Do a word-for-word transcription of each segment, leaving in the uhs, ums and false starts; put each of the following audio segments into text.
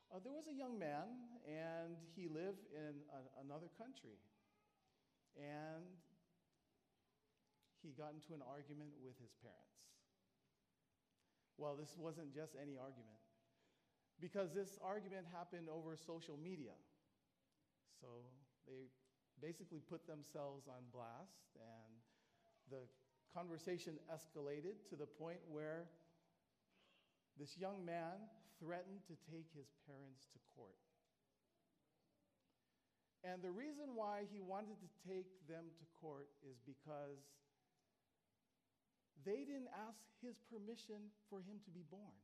Uh, there was a young man, and he lived in a, another country. And he got into an argument with his parents. Well, this wasn't just any argument, because this argument happened over social media. So they basically put themselves on blast, and the conversation escalated to the point where this young man threatened to take his parents to court. And the reason why he wanted to take them to court is because they didn't ask his permission for him to be born.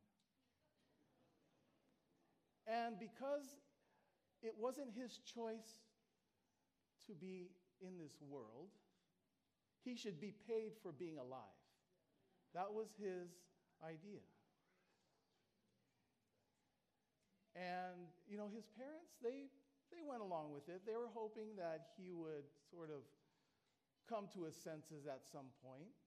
And because it wasn't his choice to be in this world, he should be paid for being alive. That was his idea. And, you know, his parents, they, they went along with it. They were hoping that he would sort of come to his senses at some point.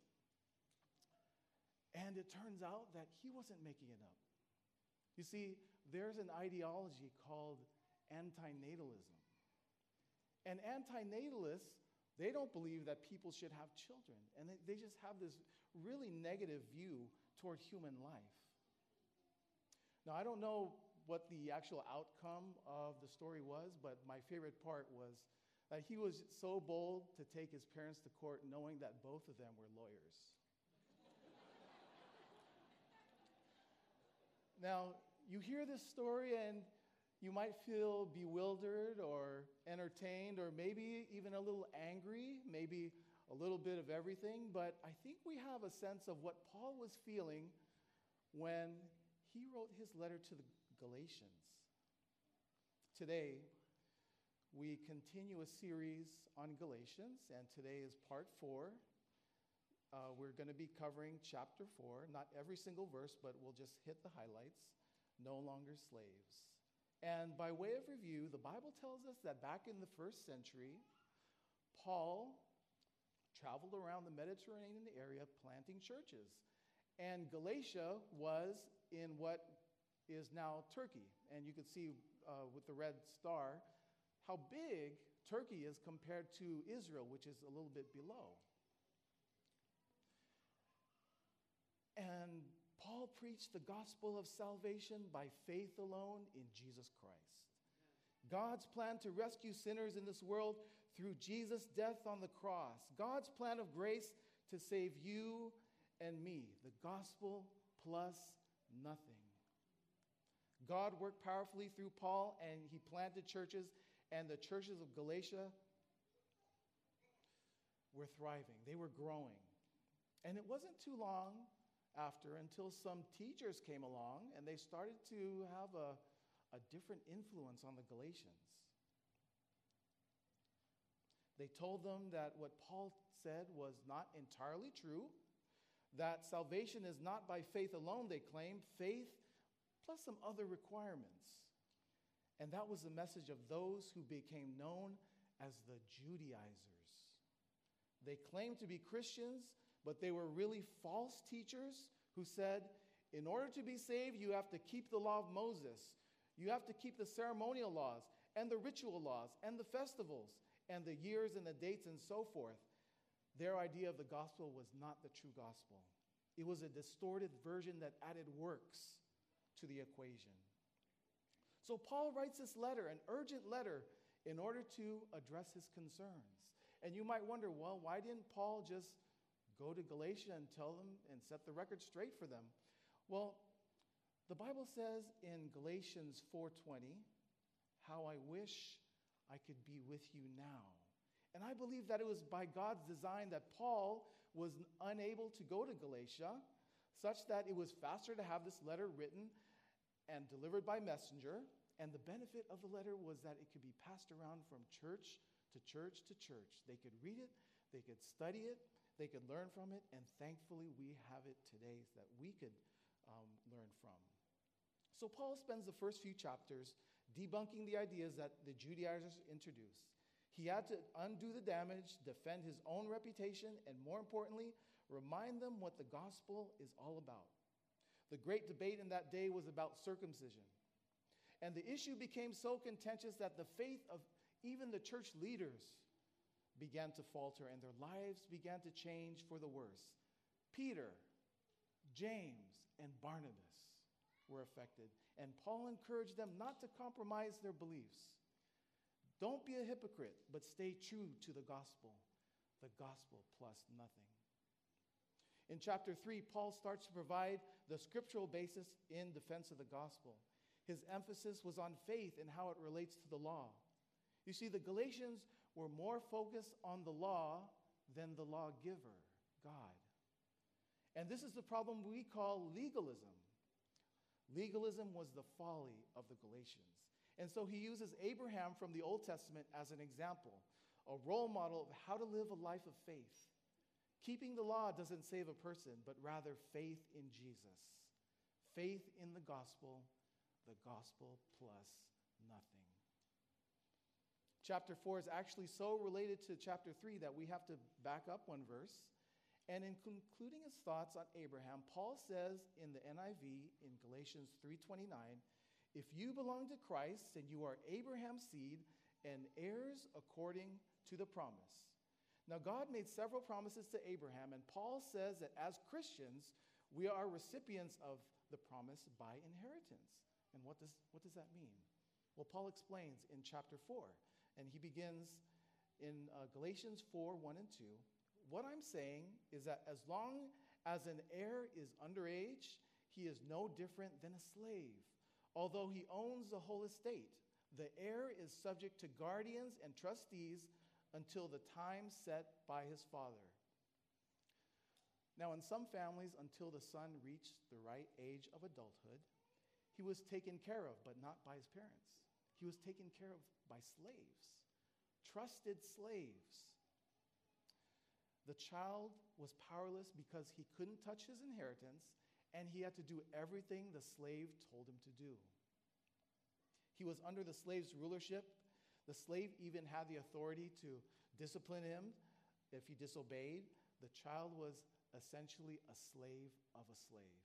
And it turns out that he wasn't making it up. You see, there's an ideology called antinatalism. And antinatalists, they don't believe that people should have children. And they, they just have this really negative view toward human life. Now, I don't know what the actual outcome of the story was, but my favorite part was that he was so bold to take his parents to court knowing that both of them were lawyers. Now, you hear this story and you might feel bewildered or entertained or maybe even a little angry, maybe a little bit of everything, but I think we have a sense of what Paul was feeling when he wrote his letter to the Galatians. Today, we continue a series on Galatians, and today is part four. Uh, we're going to be covering chapter four, not every single verse, but we'll just hit the highlights. No longer slaves. And by way of review, the Bible tells us that back in the first century, Paul traveled around the Mediterranean area planting churches. And Galatia was in what is now Turkey. And you can see uh, with the red star how big Turkey is compared to Israel, which is a little bit below. And Paul preached the gospel of salvation by faith alone in Jesus Christ. God's plan to rescue sinners in this world through Jesus' death on the cross. God's plan of grace to save you and me. The gospel plus nothing. God worked powerfully through Paul, and he planted churches, and the churches of Galatia were thriving. They were growing. And it wasn't too long after until some teachers came along and they started to have a, a different influence on the Galatians. They told them that what Paul said was not entirely true, that salvation is not by faith alone, they claimed, faith plus some other requirements. And that was the message of those who became known as the Judaizers. They claimed to be Christians, but they were really false teachers who said, in order to be saved, you have to keep the law of Moses. You have to keep the ceremonial laws and the ritual laws and the festivals and the years and the dates and so forth. Their idea of the gospel was not the true gospel. It was a distorted version that added works to the equation. So Paul writes this letter, an urgent letter, in order to address his concerns. And you might wonder, well, why didn't Paul just go to Galatia and tell them and set the record straight for them? Well, the Bible says in Galatians four twenty, how I wish I could be with you now. And I believe that it was by God's design that Paul was unable to go to Galatia, such that it was faster to have this letter written and delivered by messenger. And the benefit of the letter was that it could be passed around from church to church to church. They could read it, they could study it, they could learn from it, and thankfully we have it today so that we could um, learn from. So Paul spends the first few chapters debunking the ideas that the Judaizers introduced. He had to undo the damage, defend his own reputation, and more importantly, remind them what the gospel is all about. The great debate in that day was about circumcision. And the issue became so contentious that the faith of even the church leaders began to falter and their lives began to change for the worse. Peter, James, and Barnabas were affected, and Paul encouraged them not to compromise their beliefs. Don't be a hypocrite, but stay true to the gospel, the gospel plus nothing. In chapter three, Paul starts to provide the scriptural basis in defense of the gospel. His emphasis was on faith and how it relates to the law. You see, the Galatians were more focused on the law than the lawgiver, God. And this is the problem we call legalism. Legalism was the folly of the Galatians. And so he uses Abraham from the Old Testament as an example, a role model of how to live a life of faith. Keeping the law doesn't save a person, but rather faith in Jesus. Faith in the gospel, the gospel plus nothing. Chapter four is actually so related to chapter three that we have to back up one verse. And in concluding his thoughts on Abraham, Paul says in the N I V in Galatians three twenty-nine, if you belong to Christ, then you are Abraham's seed and heirs according to the promise. Now, God made several promises to Abraham, and Paul says that as Christians, we are recipients of the promise by inheritance. And what does, what does that mean? Well, Paul explains in chapter four, and he begins in uh, Galatians four, one and two. What I'm saying is that as long as an heir is underage, he is no different than a slave. Although he owns the whole estate, the heir is subject to guardians and trustees until the time set by his father. Now, in some families, until the son reached the right age of adulthood, he was taken care of, but not by his parents. He was taken care of by slaves, trusted slaves. The child was powerless because he couldn't touch his inheritance, and he had to do everything the slave told him to do. He was under the slave's rulership. The slave even had the authority to discipline him if he disobeyed. The child was essentially a slave of a slave.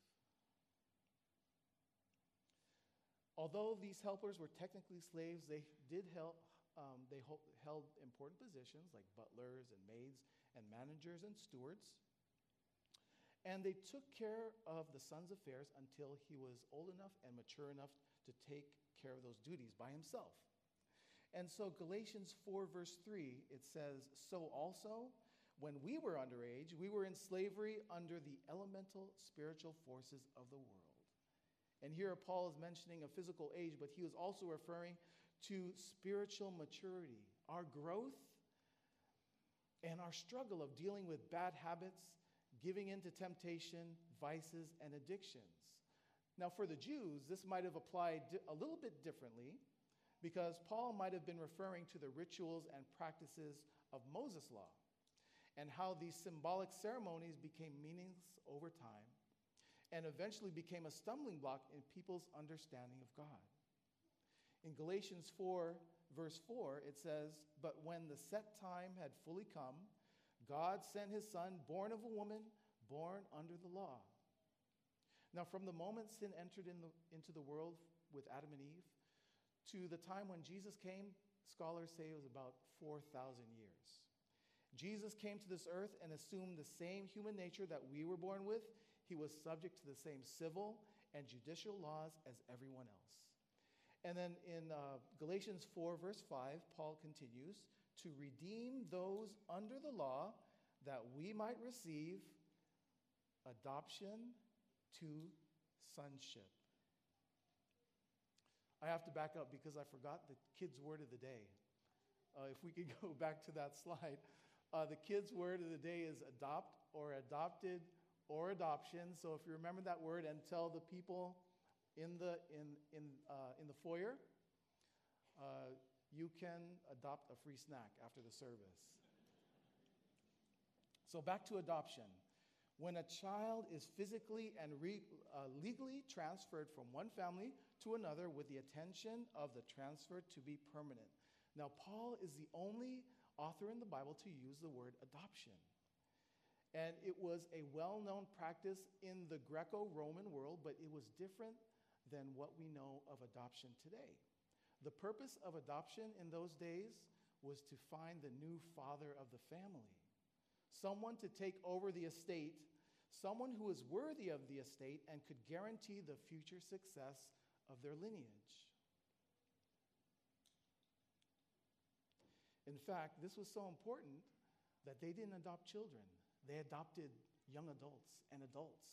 Although these helpers were technically slaves, they did help, um, they ho- held important positions like butlers and maids and managers and stewards. And they took care of the son's affairs until he was old enough and mature enough to take care of those duties by himself. And so Galatians four, verse three, it says, so also, when we were underage, we were in slavery under the elemental spiritual forces of the world. And here Paul is mentioning a physical age, but he was also referring to spiritual maturity, our growth and our struggle of dealing with bad habits, giving in to temptation, vices, and addictions. Now, for the Jews, this might have applied a little bit differently, because Paul might have been referring to the rituals and practices of Moses' law and how these symbolic ceremonies became meaningless over time and eventually became a stumbling block in people's understanding of God. In Galatians four, verse four, it says, but when the set time had fully come, God sent his son, born of a woman, born under the law. Now, from the moment sin entered in the, into the world with Adam and Eve, to the time when Jesus came, scholars say it was about four thousand years. Jesus came to this earth and assumed the same human nature that we were born with. He was subject to the same civil and judicial laws as everyone else. And then in uh, Galatians four, verse five, Paul continues, to redeem those under the law that we might receive adoption to sonship. I have to back up because I forgot the kids' word of the day. Uh, if we could go back to that slide. Uh, the kids' word of the day is adopt or adopted or adoption. So if you remember that word and tell the people in the, in, in, uh, in the foyer, uh, you can adopt a free snack after the service. So back to adoption. When a child is physically and re, uh, legally transferred from one family to another with the intention of the transfer to be permanent. Now, Paul is the only author in the Bible to use the word adoption. And it was a well-known practice in the Greco-Roman world, but it was different than what we know of adoption today. The purpose of adoption in those days was to find the new father of the family, someone to take over the estate, someone who is worthy of the estate and could guarantee the future success of their lineage. In fact, this was so important that they didn't adopt children. They adopted young adults and adults.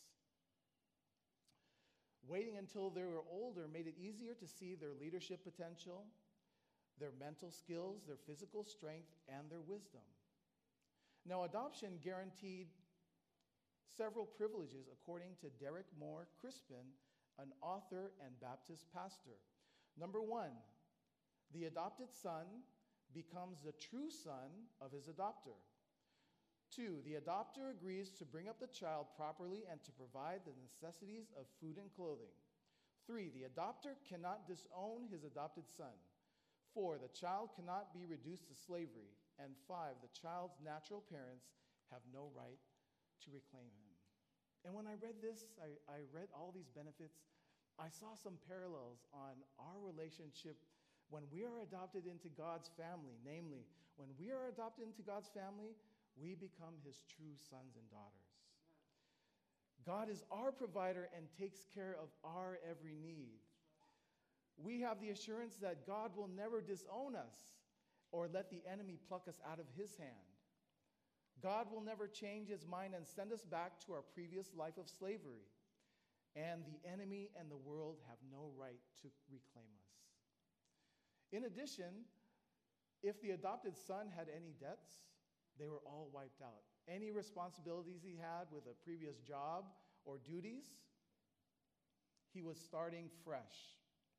Waiting until they were older made it easier to see their leadership potential, their mental skills, their physical strength, and their wisdom. Now, adoption guaranteed several privileges according to Derek Moore Crispin, an author and Baptist pastor. Number one, the adopted son becomes the true son of his adopter. Two, the adopter agrees to bring up the child properly and to provide the necessities of food and clothing. Three, the adopter cannot disown his adopted son. Four, the child cannot be reduced to slavery. And five, the child's natural parents have no right to reclaim him. And when I read this, I, I read all these benefits. I saw some parallels on our relationship when we are adopted into God's family. Namely, when we are adopted into God's family, we become his true sons and daughters. God is our provider and takes care of our every need. We have the assurance that God will never disown us or let the enemy pluck us out of his hand. God will never change his mind and send us back to our previous life of slavery. And the enemy and the world have no right to reclaim us. In addition, if the adopted son had any debts, they were all wiped out. Any responsibilities he had with a previous job or duties, he was starting fresh.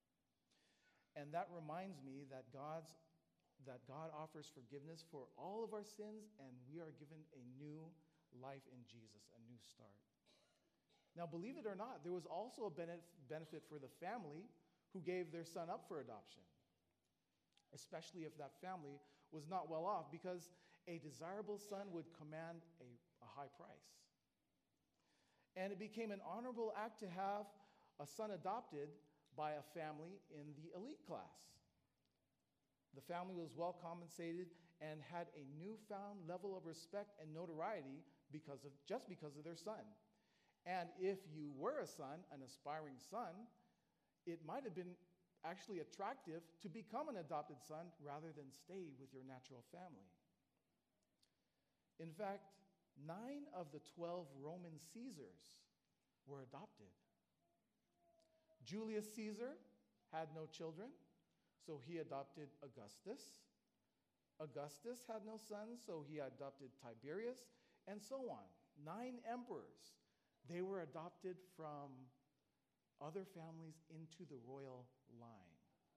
And that reminds me that God's that God offers forgiveness for all of our sins, and we are given a new life in Jesus, a new start. Now, believe it or not, there was also a benefit for the family who gave their son up for adoption, especially if that family was not well off, because a desirable son would command a, a high price. And it became an honorable act to have a son adopted by a family in the elite class. The family was well compensated and had a newfound level of respect and notoriety because of, just because of their son. And if you were a son, an aspiring son, it might have been actually attractive to become an adopted son rather than stay with your natural family. In fact, nine of the twelve Roman Caesars were adopted. Julius Caesar had no children, so he adopted Augustus. Augustus had no sons, so he adopted Tiberius, and so on. Nine emperors. They were adopted from other families into the royal line.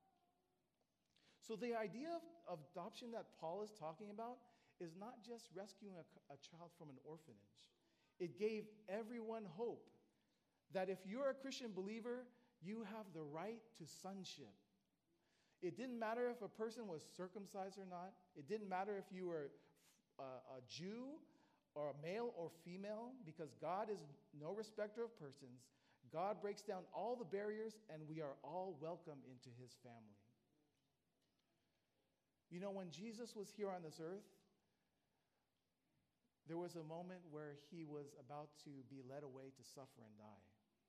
So the idea of, of adoption that Paul is talking about is not just rescuing a, a child from an orphanage. It gave everyone hope that if you're a Christian believer, you have the right to sonship. It didn't matter if a person was circumcised or not. It didn't matter if you were a, a Jew or a male or female, because God is no respecter of persons. God breaks down all the barriers, and we are all welcome into his family. You know, when Jesus was here on this earth, there was a moment where he was about to be led away to suffer and die.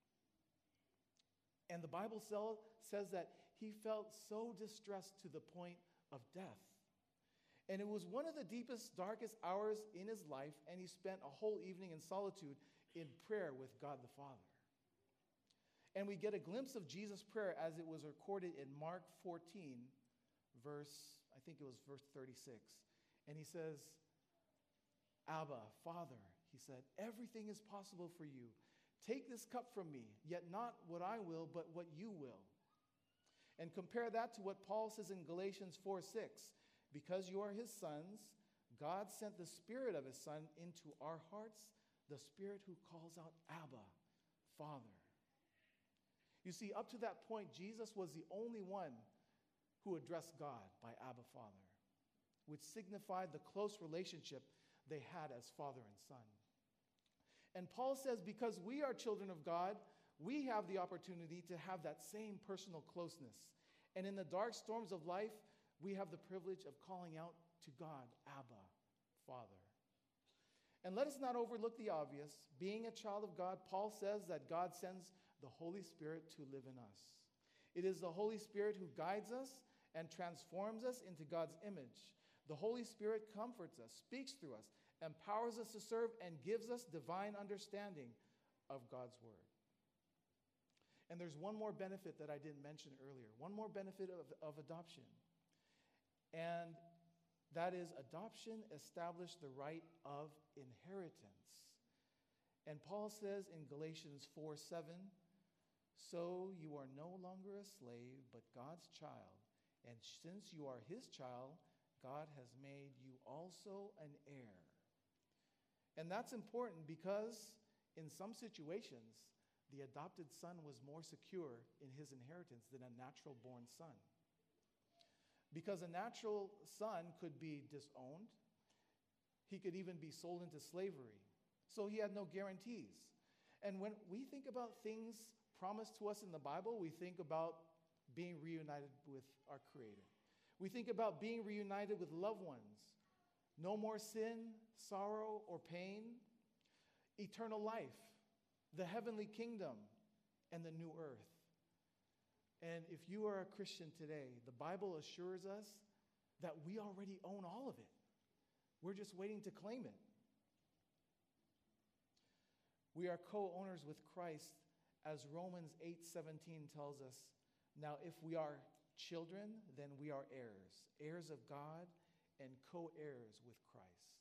And the Bible says that he felt so distressed to the point of death. And it was one of the deepest, darkest hours in his life, and he spent a whole evening in solitude in prayer with God the Father. And we get a glimpse of Jesus' prayer as it was recorded in Mark fourteen, verse, I think it was verse thirty-six. And he says, Abba, Father, he said, everything is possible for you. Take this cup from me, yet not what I will, but what you will. And compare that to what Paul says in Galatians four six. Because you are his sons, God sent the Spirit of his Son into our hearts, the Spirit who calls out, Abba, Father. You see, up to that point, Jesus was the only one who addressed God by Abba, Father, which signified the close relationship they had as father and son. And Paul says, because we are children of God, we have the opportunity to have that same personal closeness. And in the dark storms of life, we have the privilege of calling out to God, Abba, Father. And let us not overlook the obvious. Being a child of God, Paul says that God sends the Holy Spirit to live in us. It is the Holy Spirit who guides us and transforms us into God's image. The Holy Spirit comforts us, speaks through us, empowers us to serve, and gives us divine understanding of God's word. And there's one more benefit that I didn't mention earlier, one more benefit of, of adoption. And that is, adoption established the right of inheritance. And Paul says in Galatians four seven, so you are no longer a slave, but God's child. And since you are his child, God has made you also an heir. And that's important because in some situations, the adopted son was more secure in his inheritance than a natural-born son. Because a natural son could be disowned. He could even be sold into slavery. So he had no guarantees. And when we think about things promised to us in the Bible, we think about being reunited with our Creator. We think about being reunited with loved ones. No more sin, sorrow, or pain. Eternal life, the heavenly kingdom, and the new earth. And if you are a Christian today, the Bible assures us that we already own all of it. We're just waiting to claim it. We are co-owners with Christ, as Romans eight seventeen tells us. Now, if we are children, then we are heirs, heirs of God and co-heirs with Christ.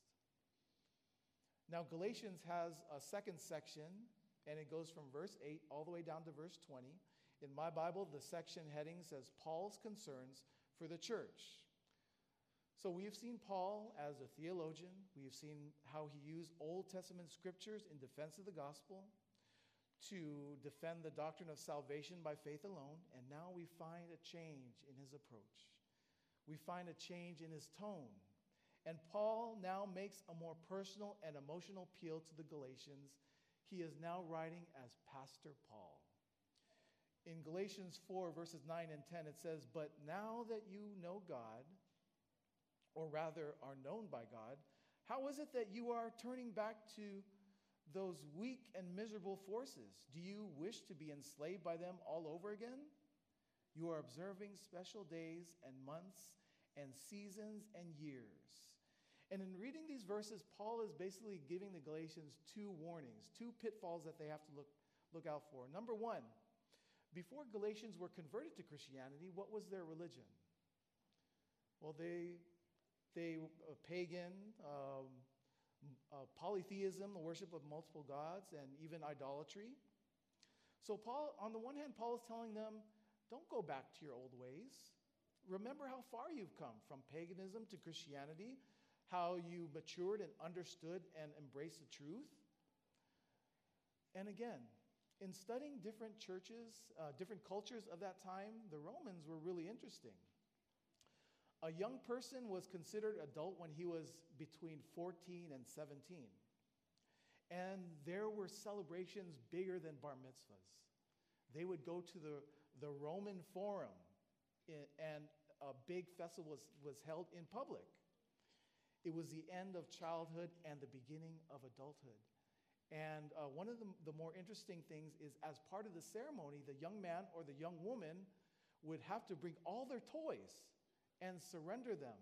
Now, Galatians has a second section, and it goes from verse eight all the way down to verse twenty. In my Bible, the section heading says Paul's concerns for the church. So we have seen Paul as a theologian. We have seen how he used Old Testament scriptures in defense of the gospel to defend the doctrine of salvation by faith alone. And now we find a change in his approach. We find a change in his tone. And Paul now makes a more personal and emotional appeal to the Galatians. He is now writing as Pastor Paul. In Galatians four, verses nine and ten, it says, but now that you know God, or rather are known by God, how is it that you are turning back to those weak and miserable forces? Do you wish to be enslaved by them all over again? You are observing special days and months and seasons and years. And in reading these verses, Paul is basically giving the Galatians two warnings, two pitfalls that they have to look, look out for. Number one, before Galatians were converted to Christianity, what was their religion? Well, they, they uh, pagan, um, uh, polytheism, the worship of multiple gods, and even idolatry. So Paul, on the one hand, Paul is telling them, don't go back to your old ways. Remember how far you've come from paganism to Christianity, how you matured and understood and embraced the truth. And again, in studying different churches, uh, different cultures of that time, the Romans were really interesting. A young person was considered adult when he was between fourteen and seventeen. And there were celebrations bigger than bar mitzvahs. They would go to the, the Roman Forum, in, and a big festival was, was held in public. It was the end of childhood and the beginning of adulthood. And uh, one of the, the more interesting things is, as part of the ceremony, the young man or the young woman would have to bring all their toys and surrender them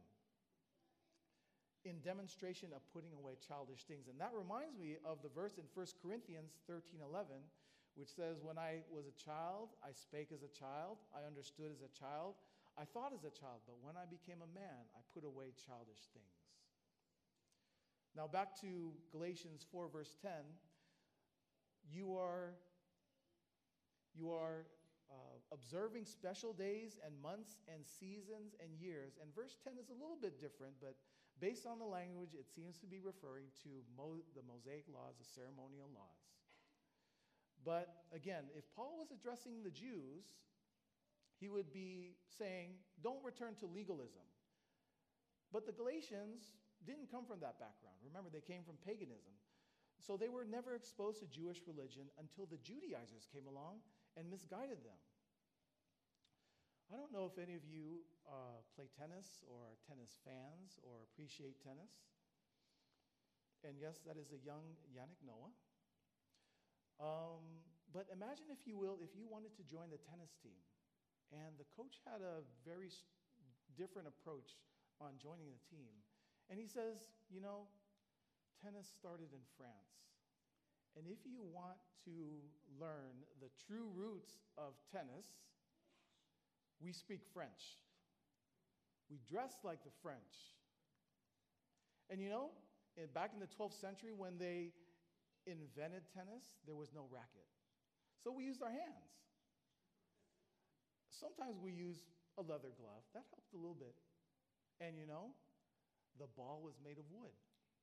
in demonstration of putting away childish things. And that reminds me of the verse in First Corinthians thirteen eleven, which says, when I was a child, I spake as a child, I understood as a child, I thought as a child, but when I became a man, I put away childish things. Now back to Galatians four, verse ten. You are, you are uh, observing special days and months and seasons and years. And verse ten is a little bit different, but based on the language, it seems to be referring to Mo- the Mosaic laws, the ceremonial laws. But again, if Paul was addressing the Jews, he would be saying, don't return to legalism. But the Galatians didn't come from that background. Remember, they came from paganism. So they were never exposed to Jewish religion until the Judaizers came along and misguided them. I don't know if any of you uh, play tennis or are tennis fans or appreciate tennis. And yes, that is a young Yannick Noah. Um, but imagine, if you will, if you wanted to join the tennis team and the coach had a very s- different approach on joining the team. And he says, you know, tennis started in France. And if you want to learn the true roots of tennis, we speak French. We dress like the French. And you know, in, back in the twelfth century when they invented tennis, there was no racket. So we used our hands. Sometimes we used a leather glove. That helped a little bit. And you know, the ball was made of wood.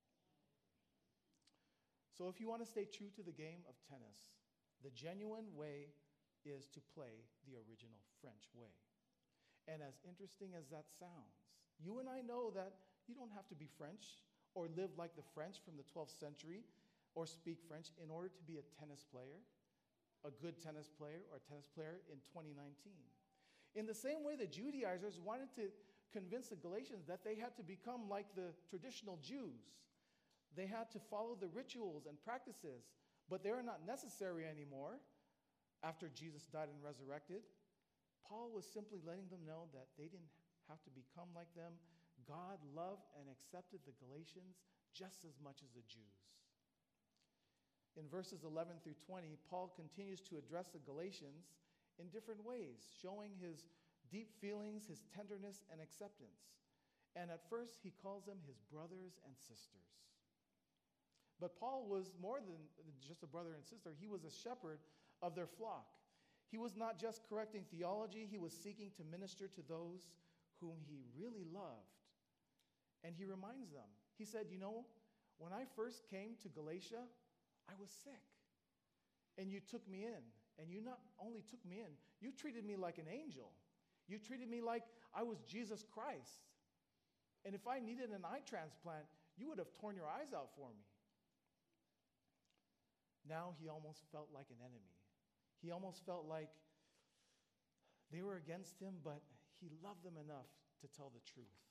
So if you want to stay true to the game of tennis, the genuine way is to play the original French way. And as interesting as that sounds, you and I know that you don't have to be French or live like the French from the twelfth century or speak French in order to be a tennis player, a good tennis player, or a tennis player in twenty nineteen. In the same way, the Judaizers wanted to convince the Galatians that they had to become like the traditional Jews. They had to follow the rituals and practices, but they are not necessary anymore after Jesus died and resurrected. Paul was simply letting them know that they didn't have to become like them. God loved and accepted the Galatians just as much as the Jews. In verses eleven through twenty, Paul continues to address the Galatians in different ways, showing his deep feelings, his tenderness, and acceptance. And at first, he calls them his brothers and sisters. But Paul was more than just a brother and sister. He was a shepherd of their flock. He was not just correcting theology, he was seeking to minister to those whom he really loved. And he reminds them, he said, you know, when I first came to Galatia, I was sick. And you took me in. And you not only took me in, you treated me like an angel. You treated me like I was Jesus Christ. And if I needed an eye transplant, you would have torn your eyes out for me. Now he almost felt like an enemy. He almost felt like they were against him, but he loved them enough to tell the truth.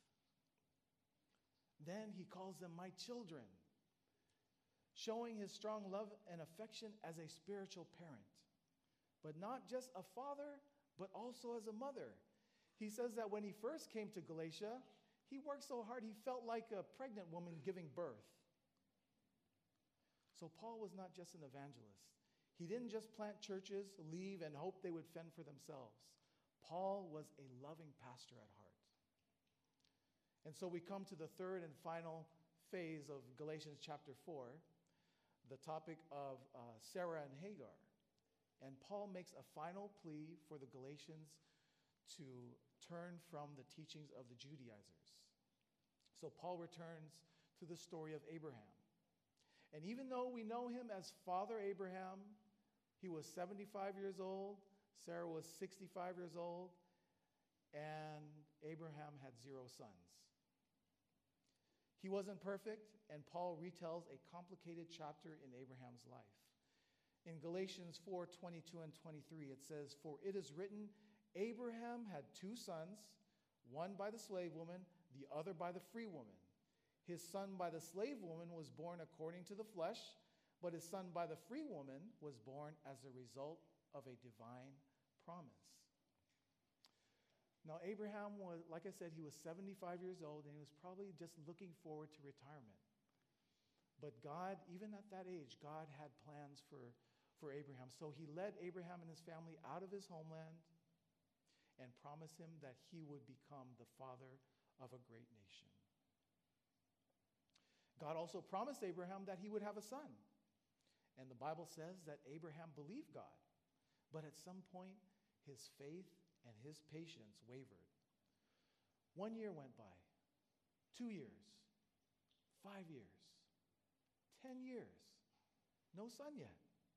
Then he calls them my children, showing his strong love and affection as a spiritual parent. But not just a father, but also as a mother. He says that when he first came to Galatia, he worked so hard he felt like a pregnant woman giving birth. So Paul was not just an evangelist. He didn't just plant churches, leave, and hope they would fend for themselves. Paul was a loving pastor at heart. And so we come to the third and final phase of Galatians chapter four, the topic of uh, Sarah and Hagar. And Paul makes a final plea for the Galatians to turn from the teachings of the Judaizers. So Paul returns to the story of Abraham. And even though we know him as Father Abraham, he was seventy-five years old, Sarah was sixty-five years old, and Abraham had zero sons. He wasn't perfect, and Paul retells a complicated chapter in Abraham's life. In Galatians four twenty-two and twenty-three, it says, "For it is written, Abraham had two sons, one by the slave woman, the other by the free woman. His son by the slave woman was born according to the flesh, but his son by the free woman was born as a result of a divine promise." Now, Abraham was, like I said, he was seventy-five years old, and he was probably just looking forward to retirement. But God, even at that age, God had plans for, for Abraham. So he led Abraham and his family out of his homeland and promised him that he would become the father of a great nation. God also promised Abraham that he would have a son. And the Bible says that Abraham believed God. But at some point, his faith and his patience wavered. One year went by, two years, five years, ten years, no son yet.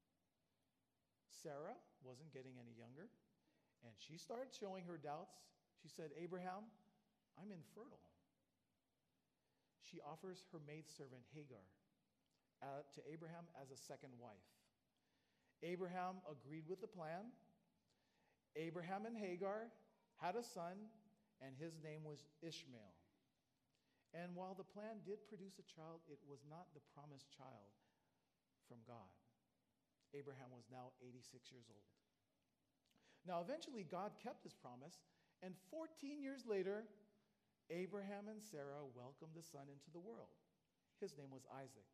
Sarah wasn't getting any younger, and she started showing her doubts. She said, "Abraham, I'm infertile." She offers her maidservant Hagar, uh, to Abraham as a second wife. Abraham agreed with the plan. Abraham and Hagar had a son, and his name was Ishmael. And while the plan did produce a child, it was not the promised child from God. Abraham was now eighty-six years old. Now, eventually, God kept his promise, and fourteen years later, Abraham and Sarah welcomed a son into the world. His name was Isaac.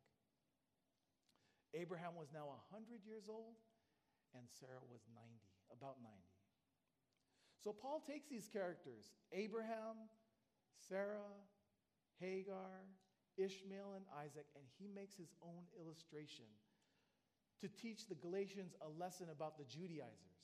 Abraham was now one hundred years old, and Sarah was ninety, about ninety. So Paul takes these characters, Abraham, Sarah, Hagar, Ishmael, and Isaac, and he makes his own illustration to teach the Galatians a lesson about the Judaizers.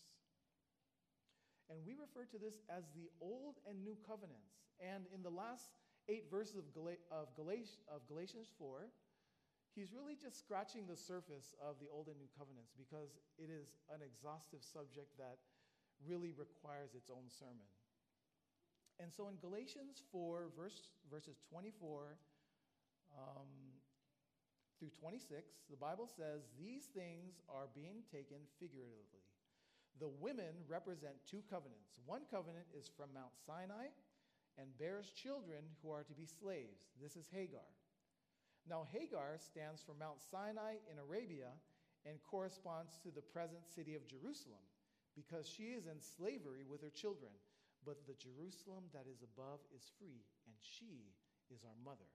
And we refer to this as the Old and New Covenants. And in the last eight verses of, Gal- of, Galat- of Galatians four, he's really just scratching the surface of the Old and New Covenants because it is an exhaustive subject that really requires its own sermon. And so in Galatians four, verse, verses twenty-four um, through twenty-six, the Bible says, these things are being taken figuratively. The women represent two covenants. One covenant is from Mount Sinai and bears children who are to be slaves. This is Hagar. Now, Hagar stands for Mount Sinai in Arabia and corresponds to the present city of Jerusalem because she is in slavery with her children. But the Jerusalem that is above is free, and she is our mother.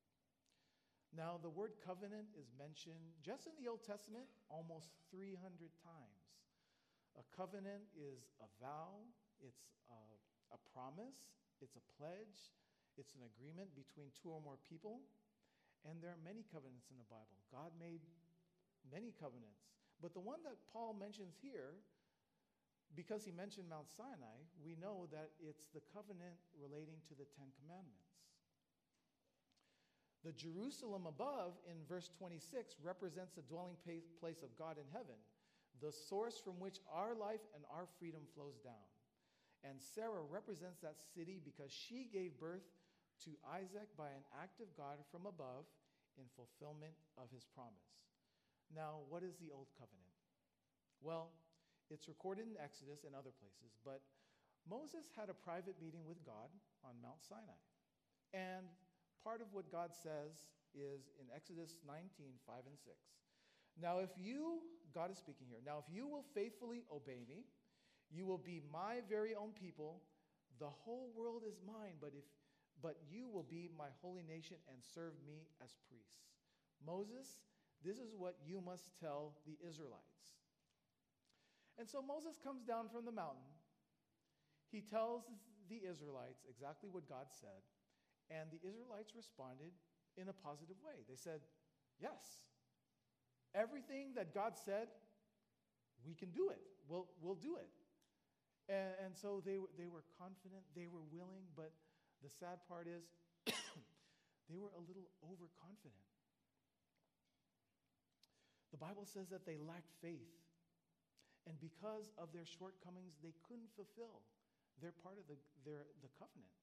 Now, the word covenant is mentioned just in the Old Testament almost three hundred times. A covenant is a vow, it's a, a promise, it's a pledge, it's an agreement between two or more people. And there are many covenants in the Bible. God made many covenants. But the one that Paul mentions here, because he mentioned Mount Sinai, we know that it's the covenant relating to the Ten Commandments. The Jerusalem above in verse twenty-six represents the dwelling place of God in heaven, the source from which our life and our freedom flows down. And Sarah represents that city because she gave birth to Isaac by an act of God from above in fulfillment of his promise. Now, what is the Old Covenant? Well, it's recorded in Exodus and other places, but Moses had a private meeting with God on Mount Sinai. And part of what God says is in Exodus nineteen, five and six. Now, if you, God is speaking here, now if you will faithfully obey me, you will be my very own people. The whole world is mine, but if but you will be my holy nation and serve me as priests. Moses, this is what you must tell the Israelites. And so Moses comes down from the mountain. He tells the Israelites exactly what God said, and the Israelites responded in a positive way. They said, yes, everything that God said, we can do it. We'll, we'll do it. And, and so they, they were confident, they were willing, but the sad part is they were a little overconfident. The Bible says that they lacked faith. And because of their shortcomings, they couldn't fulfill their part of the, their, the covenant.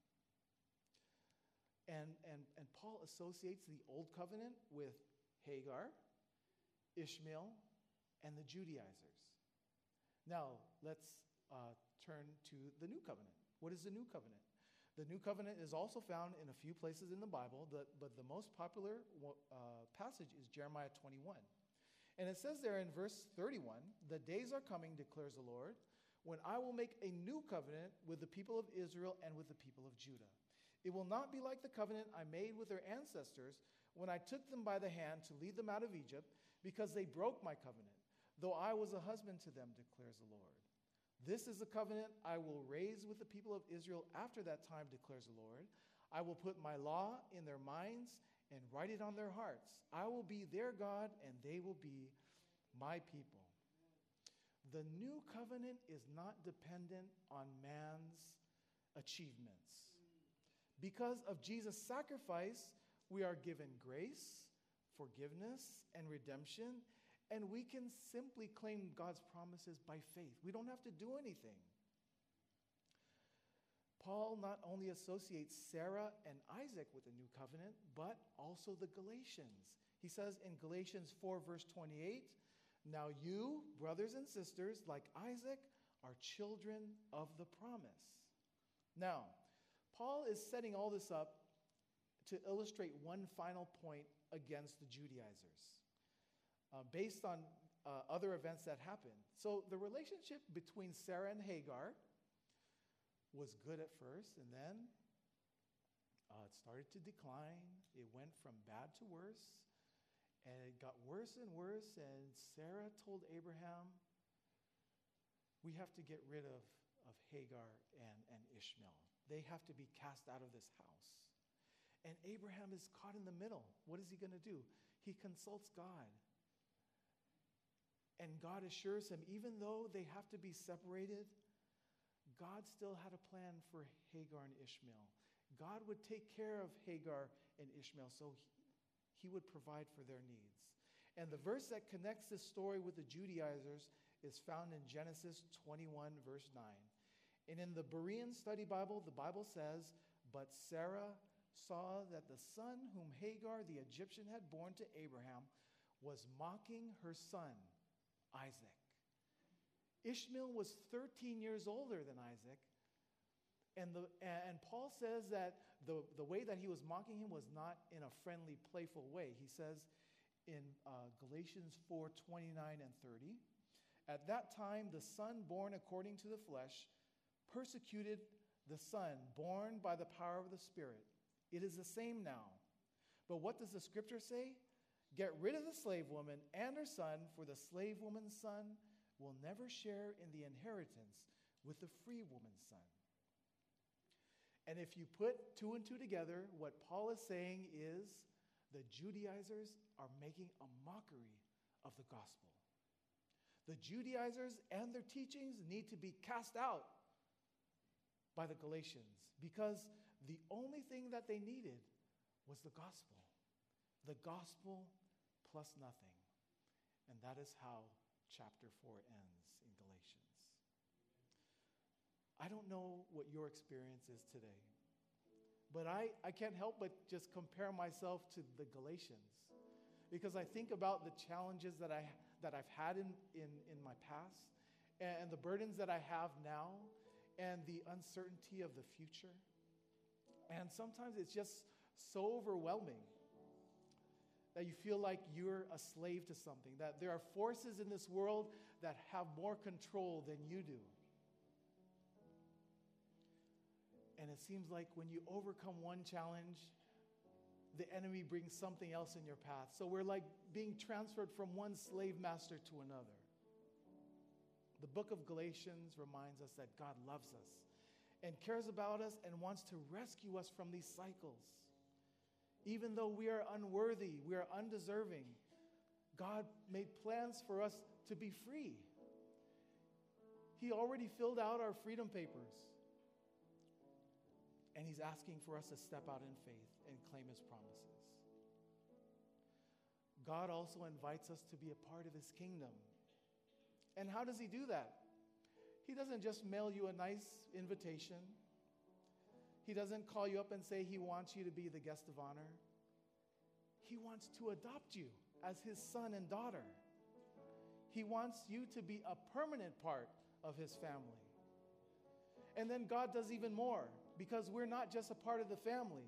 And, and, and Paul associates the Old Covenant with Hagar, Ishmael, and the Judaizers. Now, let's uh, turn to the New Covenant. What is the New Covenant? The New Covenant is also found in a few places in the Bible, but, but the most popular uh, passage is Jeremiah twenty-one. And it says there in verse thirty-one, the days are coming, declares the Lord, when I will make a new covenant with the people of Israel and with the people of Judah. It will not be like the covenant I made with their ancestors when I took them by the hand to lead them out of Egypt, because they broke my covenant, though I was a husband to them, declares the Lord. This is the covenant I will raise with the people of Israel after that time, declares the Lord. I will put my law in their minds and write it on their hearts. I will be their God, and they will be my people. The new covenant is not dependent on man's achievements. Because of Jesus' sacrifice, we are given grace, forgiveness, and redemption, and we can simply claim God's promises by faith. We don't have to do anything. Paul not only associates Sarah and Isaac with the new covenant, but also the Galatians. He says in Galatians four, verse twenty-eight, now you, brothers and sisters, like Isaac, are children of the promise. Now, Paul is setting all this up to illustrate one final point against the Judaizers, uh, based on uh, other events that happened. So the relationship between Sarah and Hagar was good at first, and then uh, it started to decline. It went from bad to worse, and it got worse and worse, and Sarah told Abraham, we have to get rid of, of Hagar and, and Ishmael. They have to be cast out of this house. And Abraham is caught in the middle. What is he going to do? He consults God. And God assures him, even though they have to be separated, God still had a plan for Hagar and Ishmael. God would take care of Hagar and Ishmael, so he, he would provide for their needs. And the verse that connects this story with the Judaizers is found in Genesis twenty-one, verse nine. And in the Berean Study Bible, the Bible says, but Sarah saw that the son whom Hagar the Egyptian had borne to Abraham was mocking her son, Isaac. Ishmael was thirteen years older than Isaac. And, the, and Paul says that the, the way that he was mocking him was not in a friendly, playful way. He says in uh, Galatians four, twenty-nine and thirty, at that time the son born according to the flesh persecuted the son born by the power of the Spirit. It is the same now. But what does the scripture say? Get rid of the slave woman and her son, for the slave woman's son will never share in the inheritance with the free woman's son. And if you put two and two together, what Paul is saying is the Judaizers are making a mockery of the gospel. The Judaizers and their teachings need to be cast out by the Galatians, because the only thing that they needed was the gospel. The gospel plus nothing. And that is how chapter four ends in Galatians. I don't know what your experience is today, but I, I can't help but just compare myself to the Galatians, because I think about the challenges that, I, that I've had in, in, in my past, and, and the burdens that I have now, and the uncertainty of the future. And sometimes it's just so overwhelming that you feel like you're a slave to something, that there are forces in this world that have more control than you do. And it seems like when you overcome one challenge, the enemy brings something else in your path. So we're like being transferred from one slave master to another. The book of Galatians reminds us that God loves us and cares about us and wants to rescue us from these cycles. Even though we are unworthy, we are undeserving, God made plans for us to be free. He already filled out our freedom papers. And he's asking for us to step out in faith and claim his promises. God also invites us to be a part of his kingdom. And how does he do that? He doesn't just mail you a nice invitation. He doesn't call you up and say he wants you to be the guest of honor. He wants to adopt you as his son and daughter. He wants you to be a permanent part of his family. And then God does even more, because we're not just a part of the family.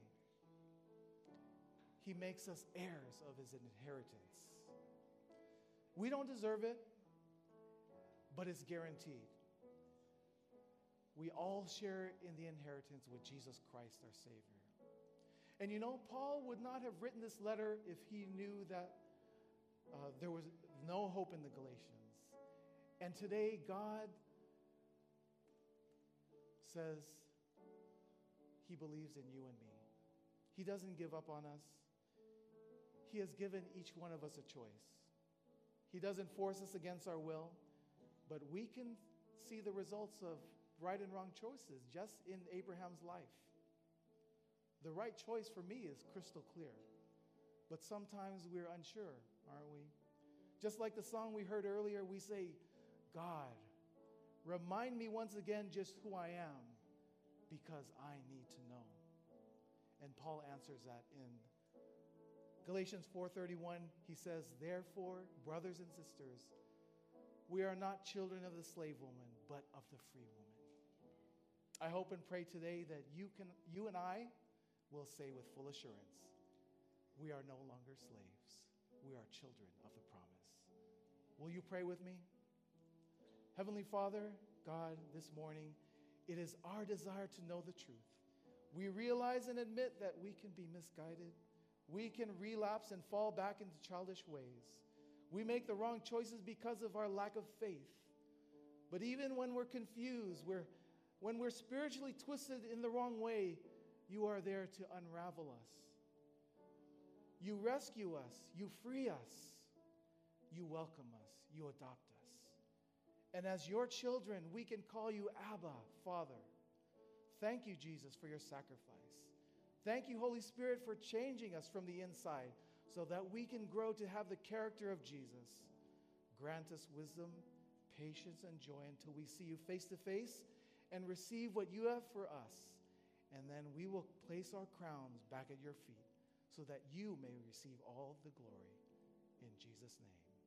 He makes us heirs of his inheritance. We don't deserve it, but it's guaranteed. We all share in the inheritance with Jesus Christ, our Savior. And you know, Paul would not have written this letter if he knew that uh, there was no hope in the Galatians. And today, God says he believes in you and me. He doesn't give up on us. He has given each one of us a choice. He doesn't force us against our will, but we can see the results of right and wrong choices just in Abraham's life. The right choice for me is crystal clear, but sometimes we're unsure, aren't we? Just like the song we heard earlier, we say, God, remind me once again just who I am, because I need to know. And Paul answers that in Galatians four thirty-one, he says, therefore, brothers and sisters, we are not children of the slave woman, but of the free woman. I hope and pray today that you can, you and I will say with full assurance, we are no longer slaves. We are children of the promise. Will you pray with me? Heavenly Father, God, this morning, it is our desire to know the truth. We realize and admit that we can be misguided. We can relapse and fall back into childish ways. We make the wrong choices because of our lack of faith. But even when we're confused, we're, when we're spiritually twisted in the wrong way, you are there to unravel us. You rescue us. You free us. You welcome us. You adopt us. And as your children, we can call you Abba, Father. Thank you, Jesus, for your sacrifice. Thank you, Holy Spirit, for changing us from the inside so that we can grow to have the character of Jesus. Grant us wisdom, patience, and joy until we see you face to face and receive what you have for us. And then we will place our crowns back at your feet so that you may receive all the glory. In Jesus' name.